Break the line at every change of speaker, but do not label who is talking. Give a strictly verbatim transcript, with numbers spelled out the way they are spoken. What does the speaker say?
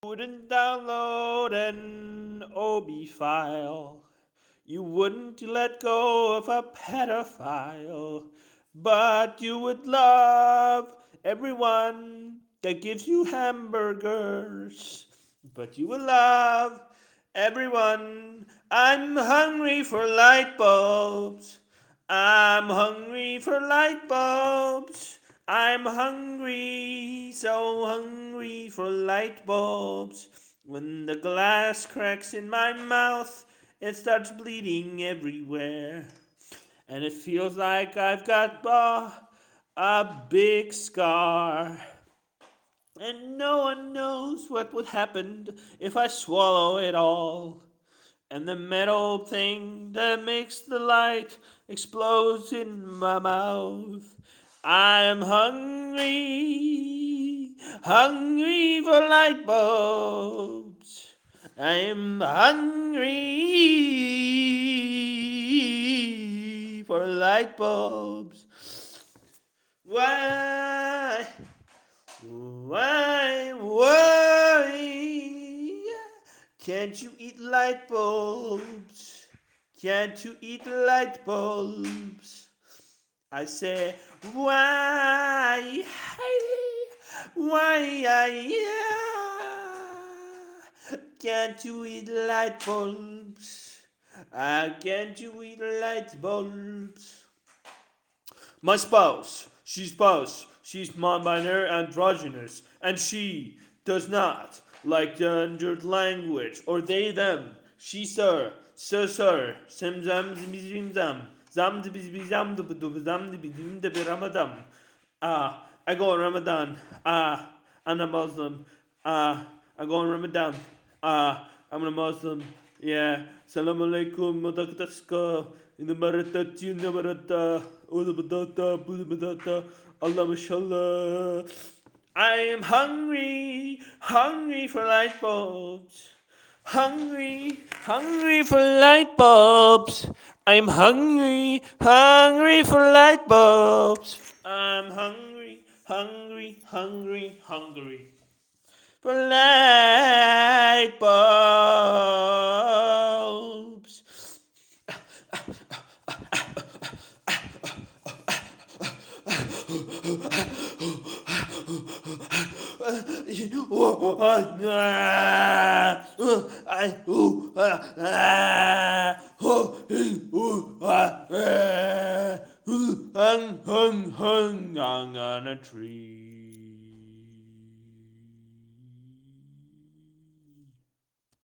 wouldn't download an O B file. You wouldn't let go of a pedophile. But you would love everyone that gives you hamburgers. But you will love everyone. I'm hungry for light bulbs. I'm hungry for light bulbs. I'm hungry, so hungry for light bulbs. When the glass cracks in my mouth, it starts bleeding everywhere. And it feels like I've got uh, a big scar. And no one knows what would happen if I swallow it all. And the metal thing that makes the light explodes in my mouth. I am hungry, hungry for light bulbs. I am hungry for light bulbs. Why? Why, why can't you eat light bulbs? Can't you eat light bulbs? I say, why, why, can't you eat light bulbs? Uh, can't you eat light bulbs? My spouse, she's spouse, she's non-binary androgynous, and she does not like gendered language or they them. She sir, sir sir, sim zam zim zim zam, zam zim zim zam zam zam zim zim Ramadan. Ah, I go on Ramadan. Ah, I'm a Muslim. Ah, I go on Ramadan. Ah, I'm a Muslim. Yeah. Salam alaikum. Madakataska. In the Marata, Tina Marata, Ulabadata, Bulabadata, Allah Mashallah. I am hungry, hungry for light bulbs. Hungry, hungry for light bulbs. I'm hungry, hungry for light bulbs. I'm hungry, hungry, hungry, hungry for light bulbs. Hung, hung, hung, hung on a tree.